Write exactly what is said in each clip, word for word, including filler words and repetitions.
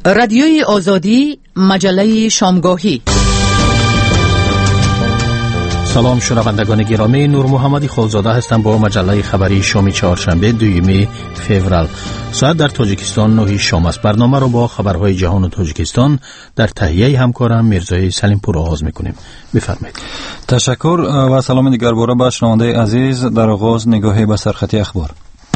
رادیوی آزادی، مجله شامگاهی. سلام شنوندگان گرامی، نور محمدی خالزاده هستم با مجله خبری شام چهارشنبه دوم فوریه. ساعت در تاجیکستان نه شام است. برنامه را با خبرهای جهان و تاجیکستان در تهیه همکارم میرزای سلیم پور آغاز میکنیم. بفرمایید. تشکر و سلام دیگر باره به شنونده عزیز. در آغاز نگاهی به سرخط اخبار.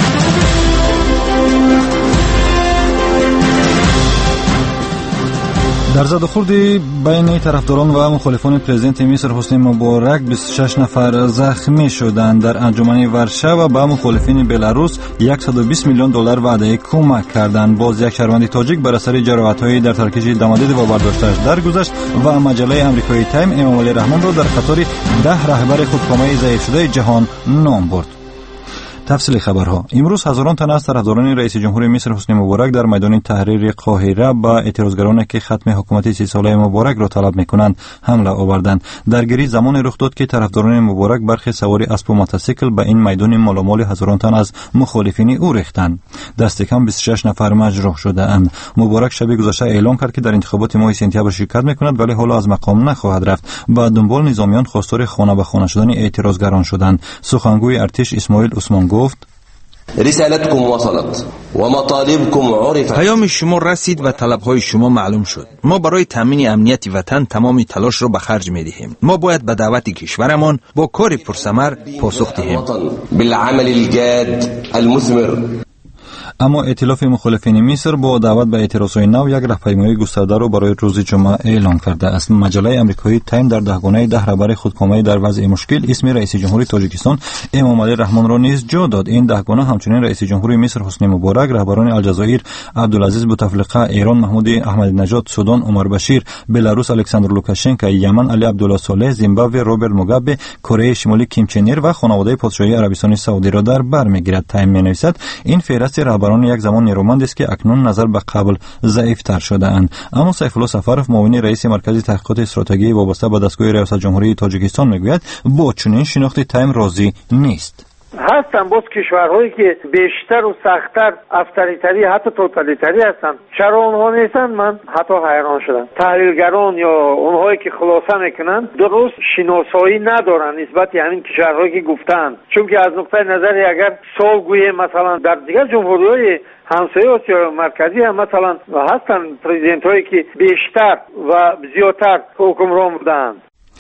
در زد و خورد بین طرفداران و مخالفان پرزیدنت مصر حسنی مبارک بیست و شش نفر زخمی شدند. در انجمن ورشو به مخالفین بلاروس صد و بیست میلیون دلار وعده کمک کردند. باز یک شهروند تاجیک بر اثر جراحت‌های در ترکش دمادید و برداشتش درگذشت و مجله امریکایی تایم امامعلی رحمان را در قطار ده رهبر خودکامه ضعیف شده جهان نام برد. تفصیل خبرها. امروز هزاران تن از طرفداران رئیس جمهور مصر حسنی مبارک در میدان تحریر قاهره با اعتراضگرانی که ختم حکومت سی ساله مبارک را طلب می‌کنند حمله آوردند. درگیری زمان رخ داد که طرفداران مبارک برخی سواری اسب و موتورسیکل به این میدان مالامال هزاران تن از مخالفین او ریختند. دست کم بیست و شش نفر مجروح شده‌اند. مبارک شب گذشته اعلام کرد که در انتخابات ماه سپتامبر شرکت می‌کند ولی حالا از مقام نخواهد رفت. با دنبال نظامیان خواستار خانه به خانه شدن اعتراضگران شدند. سخنگوی ارتش اسماعیل عثمان گفت: رسالتكم وصلت و مطالبكم عرفت. پیام شما رسید و طلبهای شما معلوم شد. ما برای تامین امنیت وطن تمام تلاش را به خرج می‌دهیم. ما باید به دعوت کشورمان با کار پرثمر پاسخ دهیم. بالعمل الجاد المثمر. اما ائتلاف مخالفین مصر با دعوت به اعتراضهای نو یک راهپیمایی گسترده را برای روز جمعه اعلام کرده است. مجله امریکایی تایم در دهگانه ده رهبر خودکامه در وضع مشکل اسم رئیس جمهور تاجیکستان امامعلی رحمان را نیز جا داد. این دهگانه همچنین رئیس جمهور مصر حسنی مبارک، رهبران الجزایر عبدالعزیز بوتفلیقه، ایران محمود احمدی نژاد، سودان عمر بشیر، بلاروس الکساندر لوکاشنکو، یمن علی عبدالله صالح، زیمبابوه روبرت موگابه، کره شمالی کیم چن ایر و خانواده پادشاهی عربستان سعودی را در بر میگیرد. تایم مینویسد این فهرست رهبران یک زمان نیرومند است که اکنون نظر به قبل ضعیف‌تر شده اند. اما سیف الله سفرов معاون رئیس مرکز تحقیقات استراتژی وابسته به دستگاه ریاست جمهوری تاجیکستان میگوید با چنین شناخت تایم راضی نیست. هستن باز کشورهایی که بیشتر و سختتر افطاریتری حتی توتالیتری هستن. چرا اونها نیستن؟ من حتی حیران شدم. تحلیلگران یا اونهایی که خلاصه میکنن درست شناسایی ندارن نسبت همین کشورهایی که گفتن. چون که از نقطه نظر اگر سالگوی مثلا در دیگر جمهوری‌های همسایه آسیا مرکزی هم مثلا هستن پرزیدنت هایی که بیشتر و زیادتر حکمران بودند.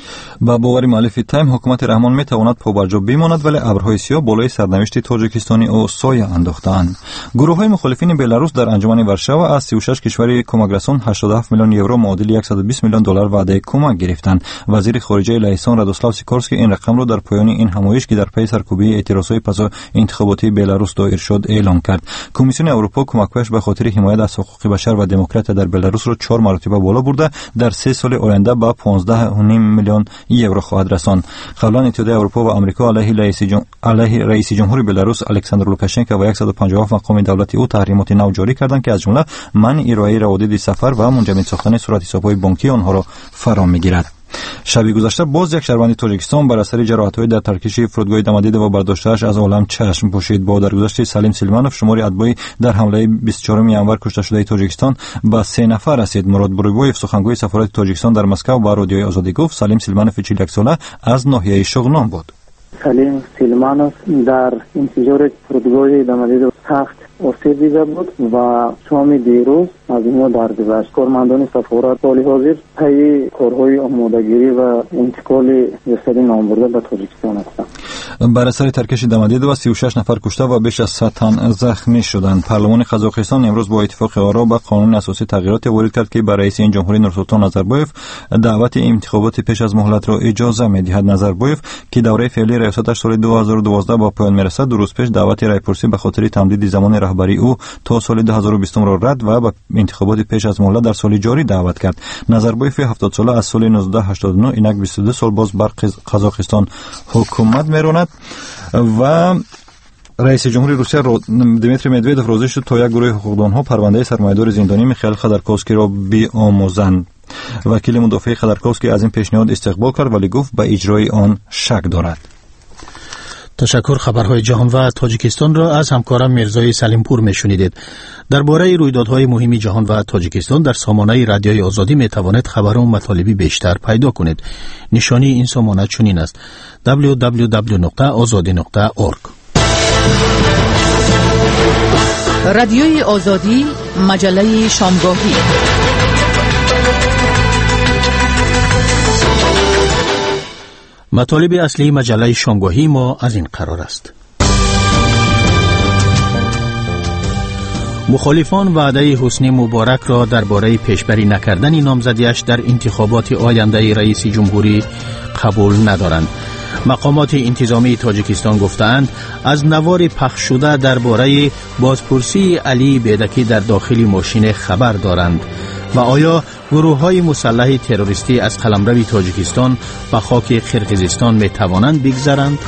با باور مؤلف تایم حکومت رحمان می تواند پابرجا بماند ولی ابرهای سیاه بالای سرنوشت تاجیکستانی او سایه انداختند. گروه های مخالفین بلاروس در انجمن ورشو از سی و شش کشور کمک رسان هشتاد و هفت میلیون یورو معادل صد و بیست میلیون دلار وعده کمک گرفتند. وزیر خارجه لهستان رادوسلاو سیکورسکی این رقم را در پایان این همایش که در پی سرکوبی اعتراضهای پس انتخاباتی بلاروس دایر شد اعلام کرد. کمیسیون اروپا کمک‌هاش به خاطر حمایت از حقوق بشر و دموکراسی در بلاروس را چهار مرتبه بالا برده در سه سال آینده با پانزده و نیم میلیون یورو خواهد رساند. قبلا اتحادیه اروپا و آمریکا علیه رئیس جم... علیه رئیس جمهور بلاروس الکساندر لوکاشنکو و صد و پنجاه و هفت مقام دولتی او تحریمات نو جاری کردند که از جمله منع ارائه روابط سفر و منجمد ساختن صورت حساب‌های بانکی آنها را فرا می‌گیرد. شب گذشته باز یک شهروند تاجیکستان بر اثر جراحت‌های در ترکش فرودگاه دمادید و برداشتش از عالم چشم پوشید. با درگذشت سلیم سلیمانوف شماری اتباعی در حمله بیست و چهارم ژانویه کشته شده تاجیکستان به سه نفر رسید. مراد برویبویف سخنگوی سفارت تاجیکستان در مسکو با رادیوی آزادی گفت سلیم سلیمانوف چهل و یک ساله از ناحیه شغنان بود. سلیم سلیمانوف در انفجار فرودگاه دمادید سخت آسیب دیده بود و شام دیروز از اینجا درگذشت. کارمندان سفارت حال حاضر پی کارهای آمادگیری و انتقال جسد نامبرده به تاجیکستان هستند. بر اثر ترکش دمادید و سی و شش نفر کشته و بیش از صد تن زخمی شدند. پارلمان قزاقستان امروز با اتفاق آرا به قانون اساسی تغییرات وارد کرد که برای رئیس جمهوری نورسلطان نظربایف دعوت انتخابات پیش از مهلت را اجازه می‌دهد. نظربایف که دوره فعلی ریاستش سال دو هزار و دوازده با پایان می‌رسد، دو روز پیش دعوت رایپرسی به خاطر تمدید زمان رهبری او تا سال دو هزار و بیست را رد و به انتخابات پیش از مهلت در سال جاری دعوت کرد. نظربایف هفتاد ساله از سال نوزده هشتاد و نه اینک بیست و دو سال باز بر قزاقستان حکومت می‌راند و رئیس جمهوری روسیه دیمیتری مدویدوف روزی شد تا یک گروه حقوقدانها پرونده سرمایه‌دار زندانی میخائیل خودورکوفسکی را بیاموزند. وکیل مدافع خودورکوفسکی از این پیشنهاد استقبال کرد ولی گفت به اجرای آن شک دارد. تشکر. خبرهای جهان و تاجیکستان را از همکارم میرزای سلیمپور میشنیدید. درباره رویدادهای مهم جهان و تاجیکستان در سامانه رادیوی آزادی می توانید خبر و مطالبی بیشتر پیدا کنید. نشانی این سامانه چنین است: دبلیو دبلیو دبلیو نقطه آزادی نقطه اورگ. رادیوی آزادی، مجله شامگاهی. مطالب اصلی مجله شامگاهی ما از این قرار است: مخالفان وعده حسنی مبارک را درباره پیشبری نکردن نامزدیش در انتخابات آینده رئیس جمهوری قبول ندارند. مقامات انتظامی تاجیکستان گفتند از نوار پخش شده درباره بازپرسی علی بیدکی در داخل ماشین خبر دارند. و آیا گروه‌های مسلح تروریستی از قلمرو تاجیکستان به خاک قرقیزستان می توانند بگذرند؟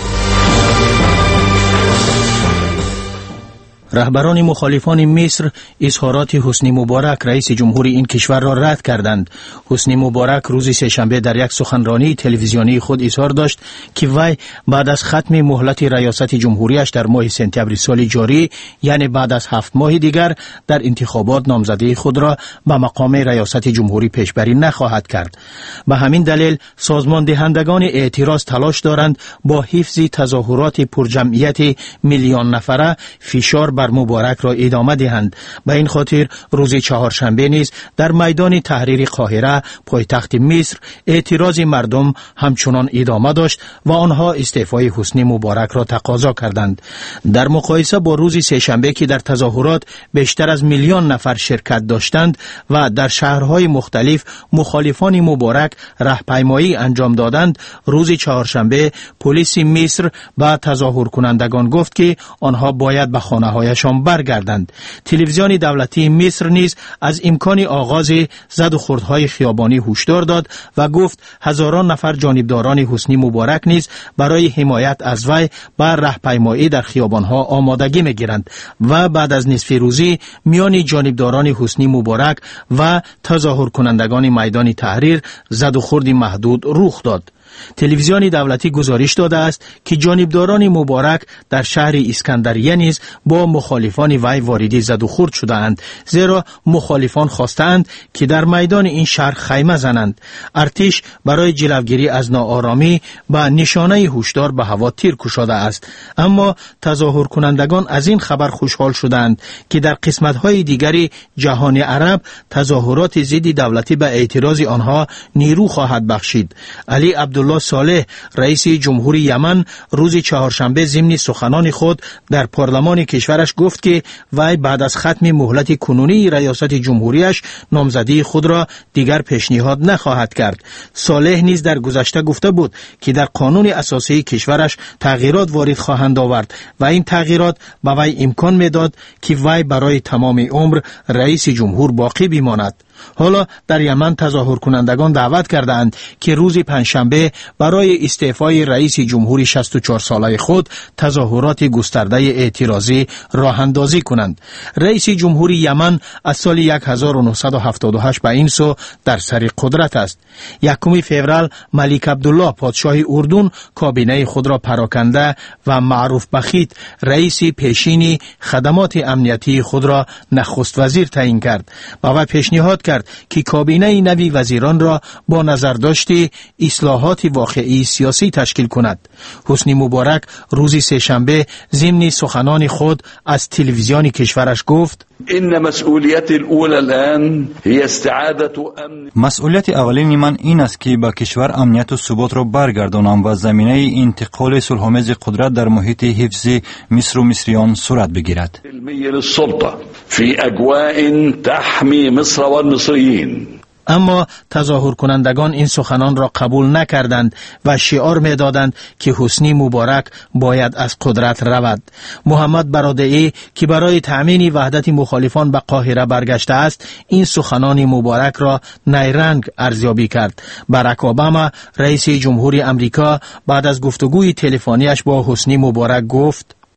رهبران مخالفان مصر اظهارات حسنی مبارک رئیس جمهوری این کشور را رد کردند. حسنی مبارک روز سه‌شنبه در یک سخنرانی تلویزیونی خود اظهار داشت که وی بعد از ختم مهلت ریاست جمهوریش در ماه سپتامبر سال جاری، یعنی بعد از هفت ماه دیگر، در انتخابات نامزدی خود را به مقام ریاست جمهوری پیشبری نخواهد کرد. به همین دلیل سازمان دهندگان اعتراض تلاش دارند با حفظ تظاهرات پرجمعیت میلیون نفره فشار بر مبارک را ادامه دهند. به این خاطر روز چهارشنبه نیز در میدان تحریر قاهره پایتخت مصر اعتراض مردم همچنان ادامه داشت و آنها استعفای حسنی مبارک را تقاضا کردند. در مقایسه با روز سه‌شنبه که در تظاهرات بیشتر از میلیون نفر شرکت داشتند و در شهرهای مختلف مخالفان مبارک راهپیمایی انجام دادند، روز چهارشنبه پلیس مصر به تظاهر کنندگان گفت که آنها باید به خانه هایشان برگردند. تلویزیون دولتی مصر نیز از امکان آغاز زد و خوردهای خیابانی هشدار داد و گفت هزاران نفر جانبداران حسنی مبارک نیز برای حمایت از وی بر راهپیمایی در خیابانها آمادگی می‌گیرند و بعد از نصف روزی میان جانبداران حسنی مبارک و تظاهر کنندگان میدان تحریر زد و خورد محدود رخ داد. تلویزیون دولتی گزارش داده است که جانبداران مبارک در شهر اسکندریه نیز با مخالفان وی وارد زد و خورد شدند، زیرا مخالفان خواستند که در میدان این شهر خیمه زنند. ارتش برای جلوگیری از ناآرامی با نشانه هشدار به هوا تیر کشیده است. اما تظاهر کنندگان از این خبر خوشحال شدند که در قسمت‌های دیگری جهان عرب تظاهرات ضد دولتی به اعتراض آنها نیرو خواهد بخشید. علی عبدالله صالح رئیس جمهوری یمن روز چهارشنبه ضمن سخنان خود در پارلمان کشورش گفت که وی بعد از ختم مهلت کنونی ریاست جمهوریش نامزدی خود را دیگر پیشنهاد نخواهد کرد. صالح نیز در گذشته گفته بود که در قانون اساسی کشورش تغییرات وارد خواهند آورد و این تغییرات به وی امکان میداد که وی برای تمام عمر رئیس جمهور باقی بماند. حالا در یمن تظاهر کنندگان دعوت کردند که روز پنجشنبه برای استعفای رئیس جمهوری شصت و چهار ساله خود تظاهرات گسترده اعتراضی راه اندازی کنند. رئیس جمهوری یمن از سال هزار و نهصد و هفتاد و هشت به این سو در سر قدرت است. یکم فوریه ملیک عبدالله پادشاه اردن کابینه خود را پراکنده و معروف بخیت رئیس پیشین خدمات امنیتی خود را نخست وزیر تعیین کرد. با پیشنهاد کرد که کابینه نوی وزیران را با نظر داشته اصلاحات واقعی سیاسی تشکیل کند. حسنی مبارک روز سه‌شنبه ضمن سخنان خود از تلویزیون کشورش گفت: ان مسئولیت الاولى الان هي استعاده امن. مسئولیت اولین من این است که با کشور امنیت و ثبات را برگردانم و زمینه انتقال صلح‌آمیز قدرت در محیط حفظ مصر و مصریان صورت بگیرد. السلطه في اجواء تحمي مصر والمصريين. اما تظاهر کنندگان این سخنان را قبول نکردند و شعار می‌دادند که حسنی مبارک باید از قدرت رود. محمد برادعی که برای تأمین وحدت مخالفان به قاهره برگشته است، این سخنان مبارک را نیرنگ ارزیابی کرد. باراک اوباما رئیس جمهوری امریکا بعد از گفتگوی تلفنیش با حسنی مبارک گفت: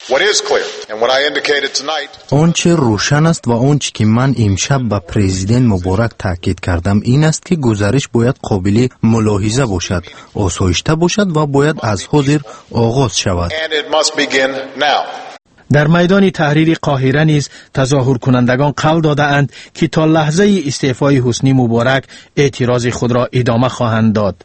آنچه روشن است و آنچه که من امشب به پرزیدنت مبارک تاکید کردم این است که گزارش باید قابل ملاحظه باشد، آسایشته باشد و باید از حاضر آغاز شود. در میدان تحریر قاهره نیز تظاهر کنندگان قول داده‌اند که تا لحظه استعفای حسنی مبارک اعتراض خود را ادامه خواهند داد.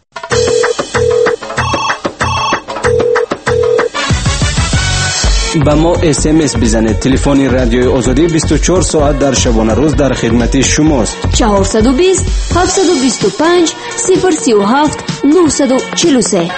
با ما اس ام اس بزنید. تلفن رادیوی آزادی بیست و چهار ساعت در شبانه روز در خدمت شماست. چهارصد و بیست هفتصد و بیست و پنج صفر سی و هفت نهصد و چهل و سه.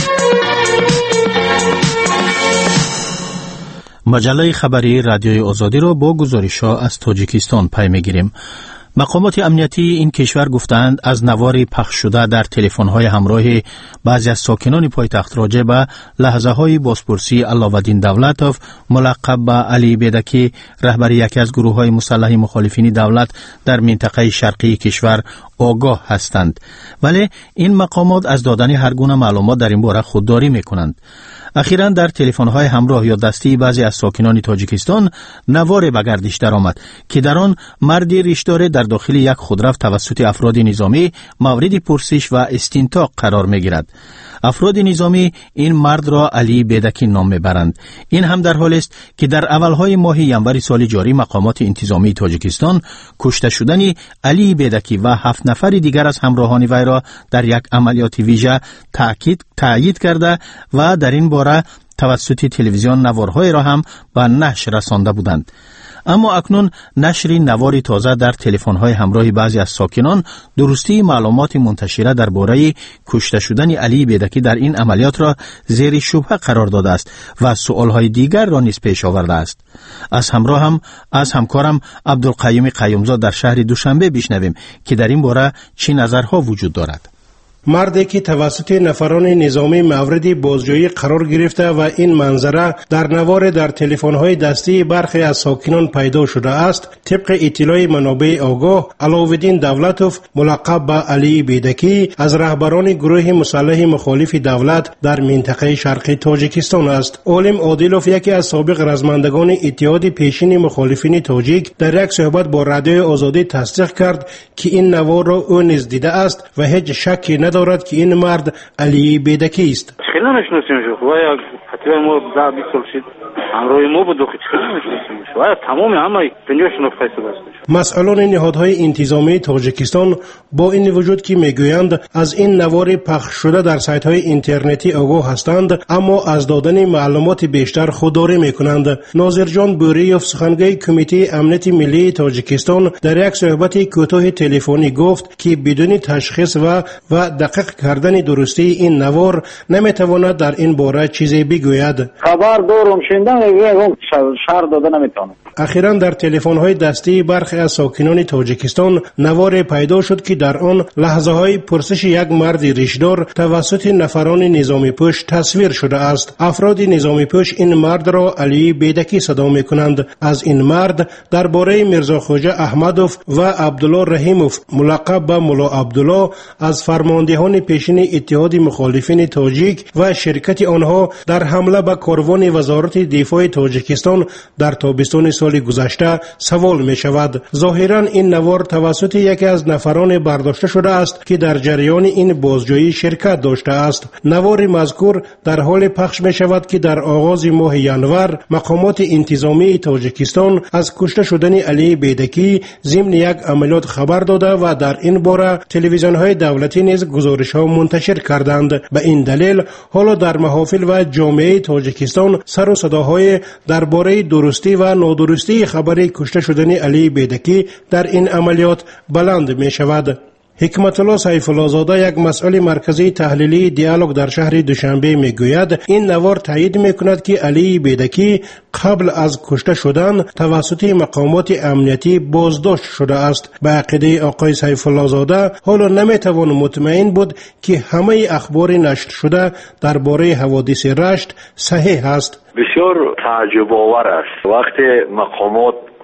مجله خبری رادیوی آزادی را با گزارش‌ها از تاجیکستان پی می‌گیریم. مقامات امنیتی این کشور گفتند از نوار پخش شده در تلفن‌های همراه بعضی از ساکنان پایتخت راجع به لحظه‌های بازپرسی علاءالدین دولتوف ملقب به علی بیدکی رهبر یکی از گروه‌های مسلح مخالفین دولت در منطقه شرقی کشور آگاه هستند، ولی این مقامات از دادن هر گونه معلومات در این باره خودداری می‌کنند. اخیراً در تلفن‌های همراه یا دستی بعضی از ساکنان تاجیکستان نوار به گردش درآمد که در آن مردی ریشدار در داخل یک خودرو توسط افراد نظامی مورد پرسش و استنتاق قرار می‌گیرد. افراد نظامی این مرد را علی بیدکی نام میبرند. این هم در حالی است که در اولهای ماه ینور سال جاری مقامات انتظامی تاجیکستان کشته شدن علی بیدکی و هفت نفر دیگر از همراهان وی را در یک عملیات ویژه تأکید تایید کرده و در این باره توسط تلویزیون نوارهای را هم به نشر رسانده بودند. اما اکنون نشر نواری تازه در تلفن‌های همراه بعضی از ساکنان درستی معلومات منتشره درباره کشته شدن علی بیدکی در این عملیات را زیر شبهه قرار داده است و سوالهای دیگر را نیز پیش آورده است. از همراه هم از همکارم عبدالقیوم قیومزاد در شهر دوشنبه بشنویم که در این باره چه نظرها وجود دارد. مردی که توسط نفران نظامی مورد بازجویی قرار گرفته و این منظره در نوار در تلفن‌های دستی برخی از ساکنان پیدا شده است، طبق اطلاع منابع آگاه علاءالدین دولتوف ملقب به علی بیدکی از رهبران گروه مسلح مخالف دولت در منطقه شرقی تاجیکستان است. عالم عادلوف یکی از سابق رزمندگان اتحاد پیشین مخالفین تاجیک در یک صحبت با رادیوی آزادی تصدیق کرد که این نوار را او نیز دیده است و هیچ شکی ندارد که این مرد علی بیدکی است. خیلی نشناسیمش. وای حتما ما ده بیست سال شد همراه ما بود و خیلی نشناسیمش. وای تمام همه دنیا شناخته است. مسئولان نهادهای انتظامی تاجیکستان با این وجود که میگویند از این نوار پخش شده در سایت‌های اینترنتی آگاه هستند، اما از دادن معلومات بیشتر خودداری میکنند. ناظر جان بوریوف سخنگوی کمیته امنیت ملی تاجیکستان در یک صحبت کوتاه تلفنی گفت که بدون تشخیص و و دقیق کردن درستی این نوار نمیتواند در این باره چیزی بگوید. خبر دارم شنیدم میگم شهر داده نمیتونه. اخیراً در تلفن‌های دستی برخی از ساکنان تاجیکستان نوار پیدا شد که در آن لحظه‌های پرسش یک مرد ریشدار توسط نفران نظامی پوش تصویر شده است. افراد نظامی پوش این مرد را علی بیدکی صدا می‌کنند. از این مرد درباره میرزا خوجه احمدوف و عبدالله رحیموف ملقب به ملا عبدالله از فرماندهان پیشین اتحاد مخالفین تاجیک و شرکت آنها در حمله به کاروان وزارت دفاع تاجیکستان در تابستان سال گذشته سوال می شود. ظاهرا این نوار توسط یکی از نفران برداشته شده است که در جریان این بازجویی شرکت داشته است. نوار مذکور در حال پخش می شود که در آغاز ماه ینور مقامات انتظامی تاجیکستان از کشته شدن علی بیدکی ضمن یک عملیات خبر داده و در این باره تلویزیون های دولتی نیز گزارش ها منتشر کردند. به این دلیل حالا در محافل و جامعه تاجیکستان سر و صداهای درباره درستی و نادرستی خبر کشته شدن علی بیدکی در این عملیات بلند می شود. حکمت الله سیف الله زاده یک مسئول مرکزی تحلیلی دیالوگ در شهر دوشنبه میگوید این نوار تایید میکند که علی بیدکی قبل از کشته شدن توسط مقامات امنیتی بازداشت شده است. به عقیده آقای سیف الله زاده حالا نمیتوان مطمئن بود که همه اخبار نشر شده درباره حوادث رشت صحیح است. بسیار تعجب آور است وقتی مقامات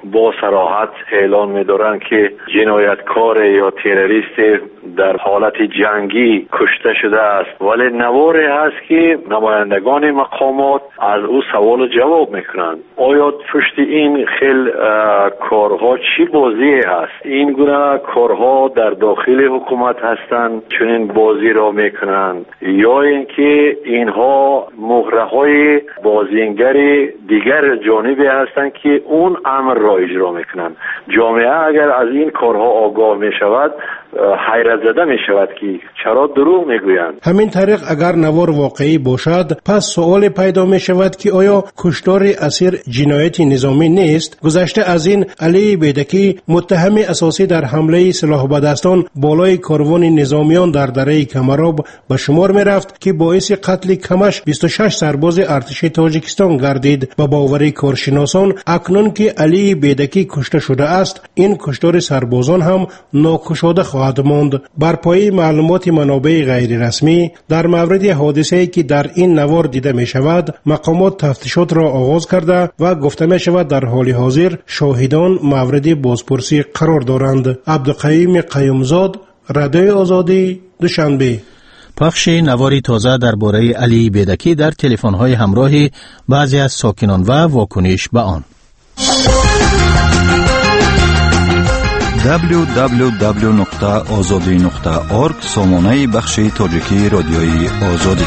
با صراحت اعلان می‌دارند که جنایتکار یا تروریست در حالت جنگی کشته شده است، ولی نواری هست که نمایندگان مقامات از او سوال و جواب میکنند. آیا پشت این خیل کارها چی بازی هست؟ این گونه کارها در داخل حکومت هستند چنین بازی را میکنند، یا اینکه اینها مهره های بازیگر دیگر جانبی هستند که اون امر را اجرا میکنند؟ جامعه اگر از این کارها آگاه میشود حیرت زده می شود که چرا دروغ می گویند. همین طریق اگر نوار واقعی باشد، پس سوال پیدا می شود که آیا کشتار اسیر جنایتی نظامی نیست؟ گذشته از این علی بیدکی متهم اساسی در حمله سلاح به دستان بالای کاروان نظامیان در دره کمراب به شمار می رفت که باعث قتل کمش بیست و شش سرباز ارتش تاجیکستان گردید. با باور کارشناسان اکنون که علی بیدکی کشته شده است، این کشتار سربازان هم ناکشاده خواهد ماند. بر پای معلومات منابع غیر رسمی در مورد حادثه‌ای که در این نوار دیده می شود، مقامات تفتیشات را آغاز کرده و گفته می شود در حال حاضر شاهدان مورد بازپرسی قرار دارند. عبدالقیوم قیومزاد، رادیوی آزادی، دوشنبه. پخش نواری تازه درباره علی بیدکی در تلفن‌های همراهی بعضی از ساکنان و واکنش به آن. دبلیو دبلیو دبلیو نقطه آزادی نقطه اورگ سامانه بخش تاجیکی رادیوی آزادی.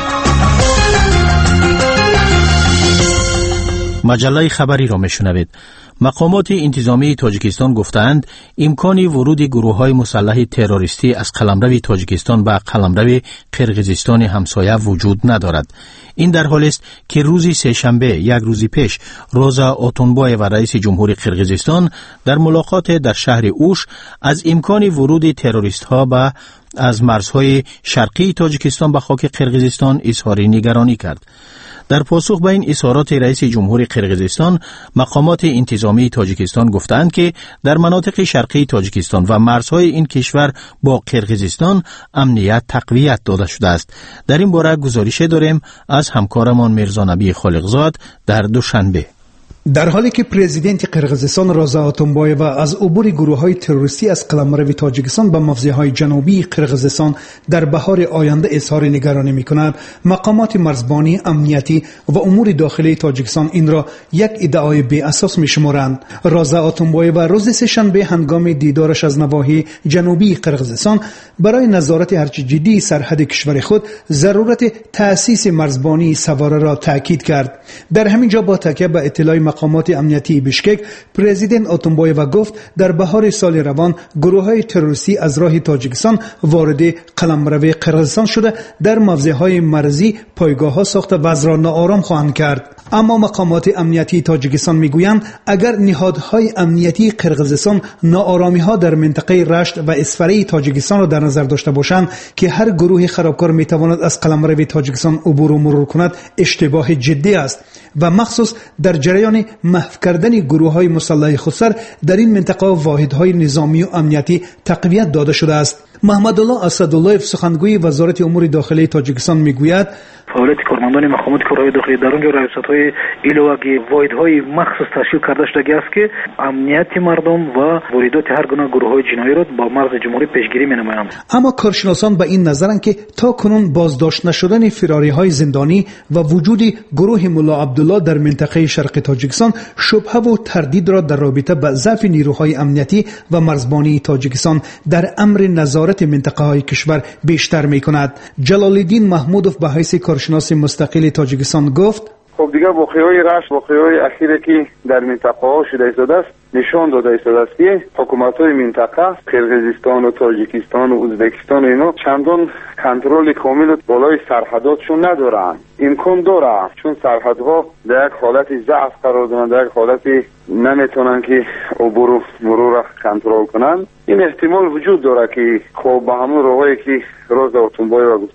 مجله خبری را میشنوید. مقامات انتظامی تاجیکستان گفتند امکان ورود گروه‌های مسلح تروریستی از قلمرو تاجیکستان به قلمرو قرقیزستان همسایه وجود ندارد. این در حالی است که روز سه‌شنبه یک روز پیش روزا اوتونبای و رئیس جمهور قرقیزستان در ملاقات در شهر اوش از امکان ورود تروریست‌ها به از مرزهای شرقی تاجیکستان به خاک قرقیزستان اظهار نگرانی کرد. در پاسخ به این اظهارات رئیس جمهور قرقیزستان، مقامات انتظامی تاجیکستان گفتند که در مناطق شرقی تاجیکستان و مرزهای این کشور با قرقیزستان امنیت تقویت داده شده است. در این باره گزارش داریم از همکارمان میرزا نبی خالقزاد در دوشنبه. در حالی که پرزیدنت قرقیزستان رضا اوتونبایو از عبور گروه‌های تروریستی از قلمرو تاجیکستان به موضع‌های جنوبی قرقیزستان در بهار آینده اظهار نگرانی می‌کند، مقامات مرزبانی، امنیتی و امور داخلی تاجیکستان این را یک ادعای بی اساس می‌شمارند. رضا اوتونبایو روز سه‌شنبه هنگام دیدارش از نواحی جنوبی قرقیزستان برای نظارت هرچه جدی سرحد کشور خود ضرورت تأسیس مرزبانی سواره را تاکید کرد. در همین جا با تکیه به اطلاع مقامات امنیتی بشکک، پرزیدنت اوتونبایو گفت در بهار سال روان گروه‌های تروریستی از راه تاجیکستان وارد قلمرو قرقیزستان شده در موضع‌های مرزی پایگاه‌ها ساخته و از را ناآرام خواهند کرد. اما مقامات امنیتی تاجیکستان میگویند اگر نهادهای امنیتی قرقیزستان ناآرامی‌ها در منطقه رشت و اسفره تاجیکستان را در نظر داشته باشند که هر گروه خرابکار میتواند از قلمرو تاجیکستان عبور و مرور کند، اشتباه جدی است و مخصوص در جریان محو کردن گروه‌های مسلح خودسر در این منطقه واحدهای نظامی و امنیتی تقویت داده شده است. محمد الله اسدالله سخنگوی وزارت امور داخلی تاجیکستان میگوید فعالیت کارمندان مقامات کارهای داخلی در اونجا ریاست‌های ایلوگی واحدهای مخصوص تشکیل کرده شده است که امنیت مردم و واردات هر گونه گروه‌های جنایی را با مرز جمهوری پیشگیری می‌نمایند. اما کارشناسان به این نظرند که تا کنون بازداشت نشدن فراری‌های زندانی و وجود گروه ملا عبدالله در منطقه شرق تاجیکستان شبهه و تردید را در رابطه با ضعف نیروهای امنیتی و مرزبانی تاجیکستان در امر نظارت منطقه‌های کشور بیشتر می‌کند. جلال الدین محمودوف به حیث کارشناس مستقل تاجیکستان گفت خب دیگه واقعه‌های رشت واقعه‌های اخیری که در منطقه‌ها شده ایستاده است نشان داده ایستاده است که حکومت‌های منطقه قرقیزستان و تاجیکستان و ازبکستان و اینا چندان کنترل کامل بالای سرحداتشون ندارن. امکان داره چون سرحدها در یک حالت ضعف قرار دارن، در یک حالتی نمیتونن که عبور و مرور را کنترل کنن. این احتمال وجود داره که خب به همون راهی که روز اوتونبایو گفته است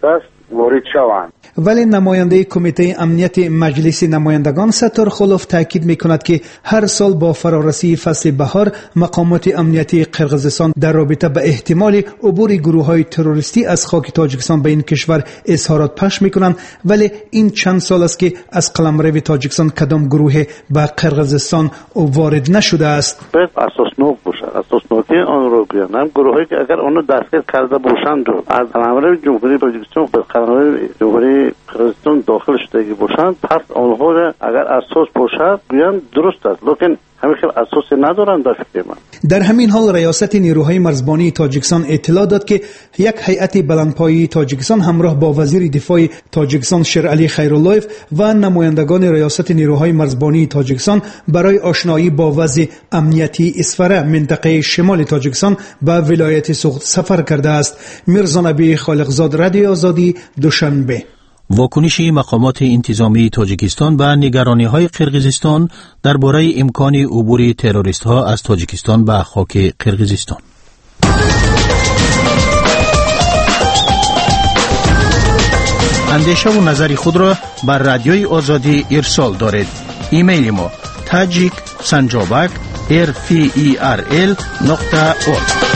وارد شوند. ولی نماینده کمیته امنیت مجلس نمایندگان ستار خلوف تاکید میکند که هر سال با فرارسی فصل بهار مقامات امنیتی قرقیزستان در رابطه به احتمال عبور گروه های تروریستی از خاک تاجیکستان به این کشور اظهارات پخش میکنند، ولی این چند سال است که از قلمرو تاجیکستان کدام گروه به قرقیزستان وارد نشده است. باید اساسناک باشد. اساسناکی آن رو بیانم گروهی که اگر آنو دستگیر کرده باشند از قلمرو جمهوری تاجیکستان به قلمرو جمهوری قرقیزستان داخل شدگی باشند، پس آنها را اگر اساس باشد بیان درست است، لیکن همین خیلی اساسی ندارند در فکر من. در همین حال ریاست نیروهای مرزبانی تاجیکستان اطلاع داد که یک هیئت بلندپایه تاجیکستان همراه با وزیر دفاع تاجیکستان شیرعلی خیراللهیف و نمایندگان ریاست نیروهای مرزبانی تاجیکستان برای آشنایی با وضع امنیتی اسفره منطقه شمال تاجیکستان به ولایت سوخت سفر کرده است. میرزا نبی خالقزاد، رادیو آزادی، دوشنبه. واکنش مقامات انتظامی تاجیکستان به نگرانی‌های قرقیزستان درباره امکان عبور تروریست‌ها از تاجیکستان به خاک قرقیزستان. اندیشه و نظر خود را بر رادیوی آزادی ارسال دارید. ایمیل ما تاجیک سنجابک ارفیل نقطه اورگ.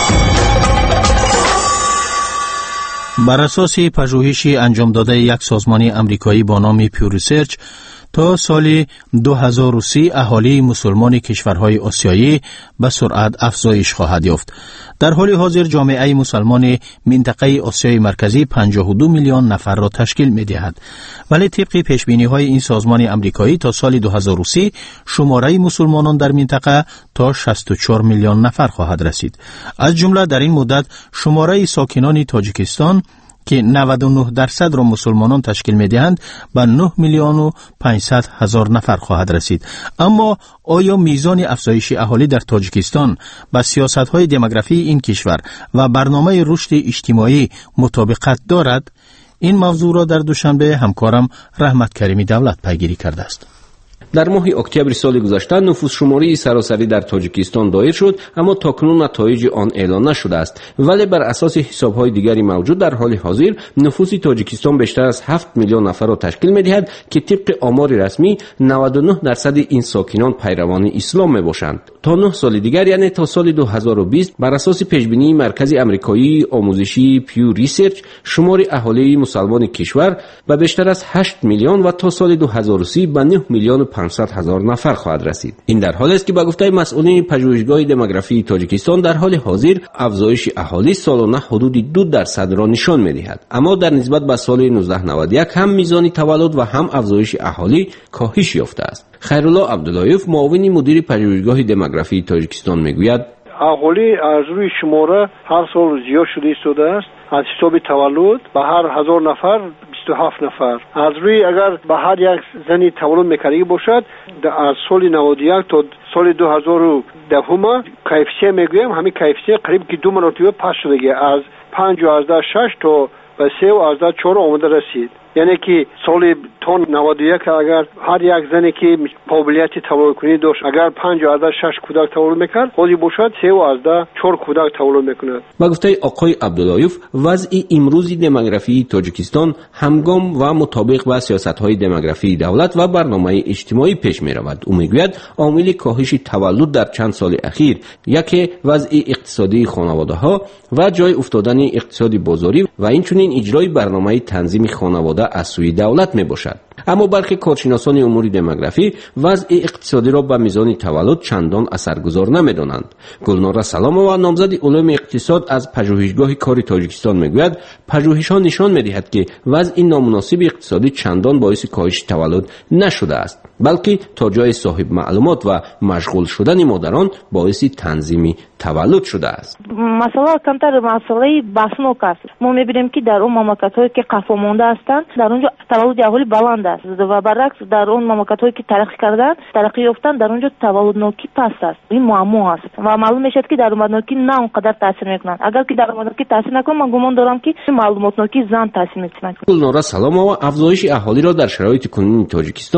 بر اساس پژوهشی انجام داده یک سازمان امریکایی با نام پیو ریسرچ، تا سال دو هزار و سی اهالی مسلمان کشورهای آسیایی به سرعت افزایش خواهد یافت. در حال حاضر جامعه مسلمان منطقه آسیای مرکزی پنجاه و دو میلیون نفر را تشکیل می‌دهد، ولی طبق پیش‌بینی‌های این سازمان امریکایی تا سال دو هزار و سی شماره مسلمانان در منطقه تا شصت و چهار میلیون نفر خواهد رسید. از جمله در این مدت شماره ساکنان تاجیکستان که نود و نه درصد را مسلمانان تشکیل می‌دهند به نه میلیون و پانصد هزار نفر خواهد رسید. اما آیا میزان افزایش اهالی در تاجیکستان با سیاست‌های دموگرافی این کشور و برنامه رشد اجتماعی مطابقت دارد؟ این موضوع را در دوشنبه همکارم رحمت کریمی دولت پیگیری کرده است. در ماه اکتبر سال گذشته نفوس شماری سراسری در تاجیکستان دایر شد، اما تاکنون نتایج آن اعلان نشده است. ولی بر اساس حساب‌های دیگری موجود در حال حاضر نفوس تاجیکستان بیشتر از هفت میلیون نفر را تشکیل می‌دهد که طبق آمار رسمی نود و نه درصد این ساکنان پیروان اسلام میباشند. تا نه سال دیگر یعنی تا سال دو هزار و بیست بر اساس پیشبینی مرکز امریکایی آموزشی پیو ریسرچ شمار اهالی مسلمان کشور به بیشتر از هشت میلیون و تا سال دو هزار و سی به نه میلیون و پانصد هزار نفر خواهد رسید. این در حالی است که به گفته مسئولین پژوهشگاه دموگرافی تاجیکستان در حال حاضر افزایش اهالی سالانه حدود دو درصد را نشان می‌دهد، اما در نسبت به سال نوزده نود و یک هم میزان تولد و هم افزایش اهالی کاهش یافته است. خیرالله عبداللهیف معاون مدیر پژوهشگاه دموگرافی تاجیکستان میگوید اهالی از روی شماره هر سال زیاد شده ایستاده است. از حساب تولد به هر هزار نفر بیست و هفت نفر. از روی اگر به هر یک زنی تولد میکردی باشد از سال نود و یک تا سال دو هزار و ده کیفیت میگویم همین کیفیت قریب که دو مرتبه پس شده، از پنج و از شش تا به سه و از چهار آمده رسید. یعنی که سال تا نود و یک اگر هر یک زنی که قابلیت تولد کنی داشت اگر پنج و از شش کودک تولد میکرد، حالی باشد سه و از چهار کودک تولد میکند. با گفته آقای عبداللهیف وضع امروزی دموگرافی تاجیکستان همگام و مطابق با سیاست‌های دموگرافی دولت و برنامه اجتماعی پیش می‌رود. او میگوید عامل کاهش تولد در چند سال اخیر یک وضع اقتصادی خانواده‌ها و جای افتادن اقتصاد بازاری و اینچنین اجرای برنامه تنظیم خانواده از سوی دولت می باشد. اما برخی کارشناسان امور دموگرافی وضع اقتصادی را به میزان تولد چندان اثرگذار نمی‌دانند. گلنار سلامова نامزد علوم اقتصاد از پژوهشگاه کار تاجیکستان میگوید پژوهش‌ها نشان می‌دهد که وضع نامناسب اقتصادی چندان باعث کاهش تولد نشده است، بلکه تا جای صاحب معلومات و مشغول شدن مادران باعث تنظیم تولد شده است. مسئله کمتر مسئله بحثناک است. ما می‌بینیم که در اون مملکت‌هایی که قفا مانده هستند در اونجا تولد اهالی بلند است و برعکس در اون مملکت‌هایی که ترقی کردند ترقی یافتند در اونجا تولدناکی پست است. این معما است و معلوم میشد که درآمدناکی نه اونقدر تاثیر میکنند. اگر که درآمدناکی تاثیر نکنه من گمان دارم که معلوماتناکی زن تاثیر میکنه. گلنار سلامова افزایش اهالی را در شرایط کنونی تاجیکستان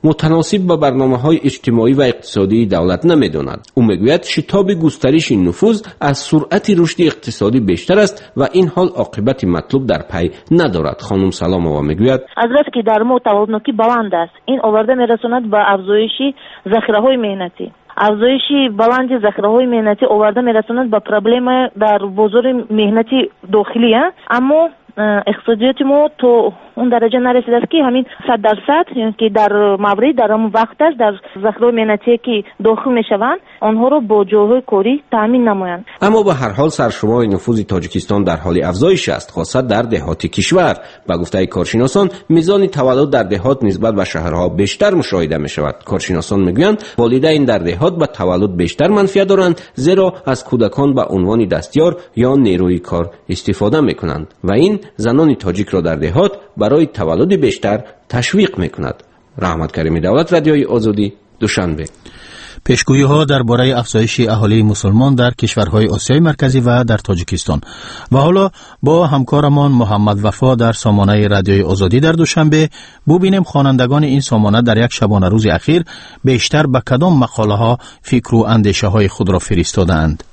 متناسب با برنامه‌های اجتماعی و اقتصادی دولت نمی‌داند. او میگوید شتاب گسترش نفوذ از سرعت رشد اقتصادی بیشتر است و این حال عاقبت مطلوب در پی ندارد. خانم سلامова میگوید از بس که در ما تولدنوکی بلند است، این آورده میرساند به افزایش ذخیره‌های مهنتی. افزایش بلند ذخیره‌های مهنتی آورده میرساند به پروبلم در بازار مهنتی داخلی است. اما اقتصادیات ما تو اون درجه نرسیده است که همین صد درصد که در مورد در اون وقت است در ذخیره مهنتی که داخل میشوند آنها رو با جاهای کاری تامین نمایند. اما به هر حال سرشمار نفوذ تاجیکستان در حال افزایش است، خاصه در دهات کشور. با گفته کارشناسان میزان تولد در دهات نسبت به شهرها بیشتر مشاهده می شود. کارشناسان میگویند والدین در دهات به تولد بیشتر منفعت دارند، زیرا از کودکان به عنوان دستیار یا نیروی کار استفاده میکنند و این زنان تاجیک را در دهات برای تولد بیشتر تشویق میکند. رحمت کریمی دولت، رادیوی آزادی، دوشنبه. پیشگویی ها درباره افزایش اهالی مسلمان در کشورهای آسیای مرکزی و در تاجیکستان. و حالا با همکارمان محمد وفا در سامانه رادیوی آزادی در دوشنبه ببینیم خوانندگان این سامانه در یک شبانه روز اخیر بیشتر به کدام مقاله ها فکر و اندیشه های خود را فرستادند.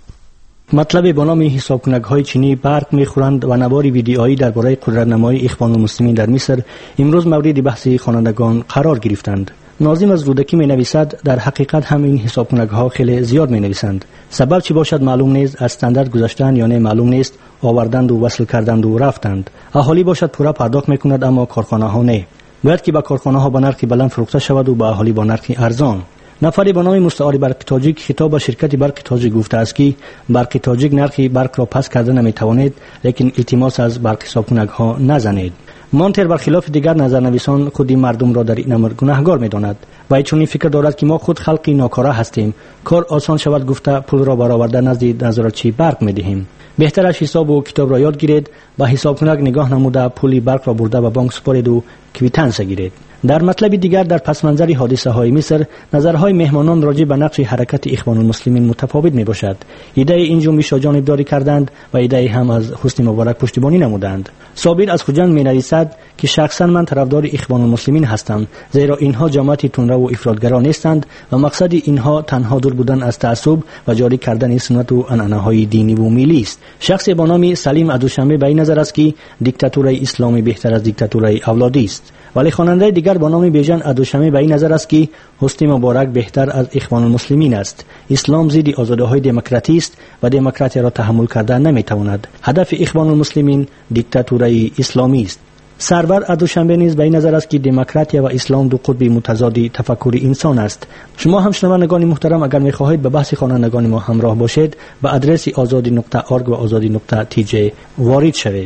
مطلب با نام حساب کنک‌های چینی برق می‌خورند و نوار ویدیویی درباره قدرت‌نمایی اخوان المسلمین در مصر امروز مورد بحث خوانندگان قرار گرفتند. ناظم از رودکی می‌نویسد در حقیقت هم این حساب کنک‌ها خیلی زیاد می‌نویسند. سبب چی باشد معلوم نیست، از استاندارد گذشتن یا نه معلوم نیست، آوردند و وصل کردند و رفتند. اهالی باشد پورا پرداخت می‌کند اما کارخانه‌ها نه. باید که با کارخانه‌ها با نرخ بلند فروخته شود و با اهالی با نرخ ارزان. نفری به نام مستعار برق تاجیک خطاب به شرکت برق تاجیک گفته است که برق تاجیک نرخ برق را پس کرده نمیتواند، لیکن التماس از برق حساب کنک‌ها نزنید. مانتر برخلاف دیگر نظرنویسان خودی مردم را در این امر گناهگار می‌داند و چون این فکر دارد که ما خود خلقی ناکاره هستیم، کار آسان شود گفته پول را برآورده نزد نظارتچی برق می‌دهیم. بهترش حساب و کتاب را یاد گیرید، با حساب کنک نگاه نموده پولی برق را برده و بانک سپارید و کویتانس گیرید. در مطلب دیگر در پس منظر حادثه های مصر نظرهای مهمانان راجع به نقش حرکت اخوان المسلمین متفاوت می باشد. ایده این جنبش را جانبداری کردند و ایده هم از حسنی مبارک پشتیبانی نمودند. صابر از خوجند می نویسد که شخصا من طرفدار اخوان المسلمین هستم، زیرا اینها جماعتی تندرو و افراطگرا نیستند و مقصد اینها تنها دور بودن از تعصب و جاری کردن سنت و عنعنه‌های دینی و ملی است. شخصی با نام سلیم از دوشنبه به این نظر است که دیکتاتورای اسلامی بهتر از دیکتاتورای اولادی است. ولی خواننده دیگر با نام بیژن از دوشنبه به این نظر است که حسنی مبارک بهتر از اخوان المسلمین است. اسلام ضد آزادی‌های دموکراتی است و دموکراسی را تحمل کردن نمی‌تواند. هدف اخوان المسلمین دیکتاتورای اسلامی است. سرور از دوشنبه نیز به این نظر است که دموکراسی و اسلام دو قطب متضاد تفکر انسان است. شما هم شنوندگان محترم اگر می‌خواهید به بحث خوانندگان ما همراه باشید به آدرس آزادی نقطه اورگ و آزادی نقطه تی جی وارد شوید.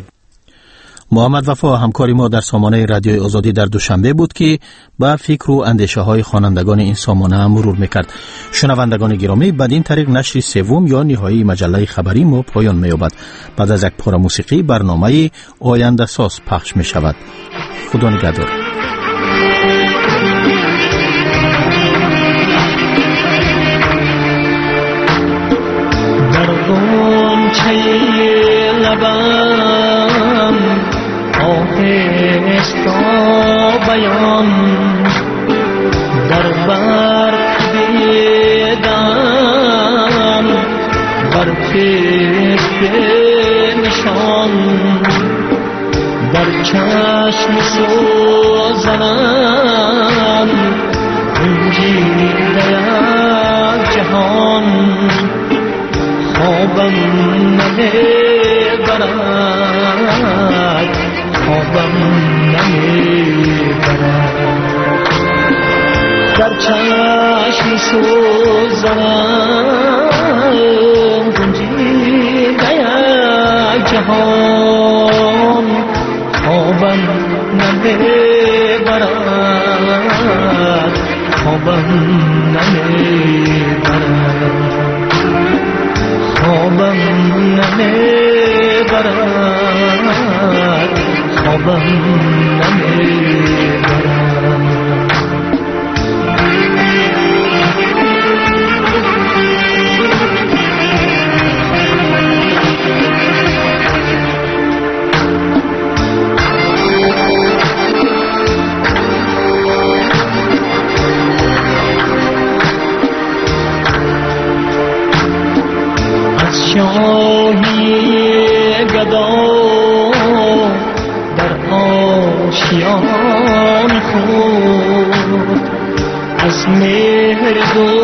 محمد وفا همکاری ما در سامانه رادیوی آزادی در دوشنبه بود که با فکر و اندیشه های خوانندگان این سامانه مرور میکرد. شنوندگان گرامی، بعد این طریق نشر سوم یا نهایی مجله خبری ما پایان مییابد. بعد از یک پاره موسیقی برنامه آینده ساز پخش میشود. خدا نگهدار. دردون چه لبم آهستا بیان در برق دیدم برکشت نشان در چشم سوزنم انجیده جهان خوابم نمیبرد خوابم نمیبرد در چشم سوزنم گنجیده جهان خوابم نمیبرد خوابم نمیبرد خوابم نمیبرد خوابم نمیبرد. گدا در آشیان خود از مهر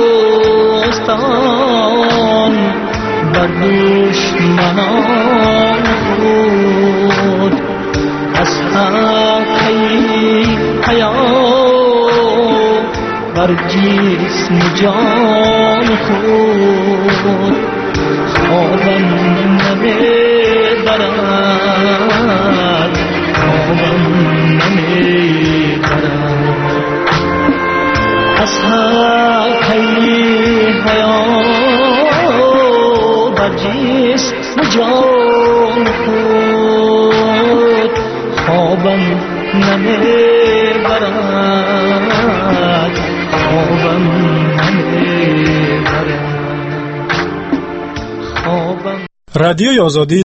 دوستان بر دشمنان خود از حقی حیات بر جسم جان خود خوابم نمیبرد خوابم نمیبرد از حقی حیات بر جسم جان خود خوابم نمیبرد خوابم نمیبرد خوابم. رادیوی آزادی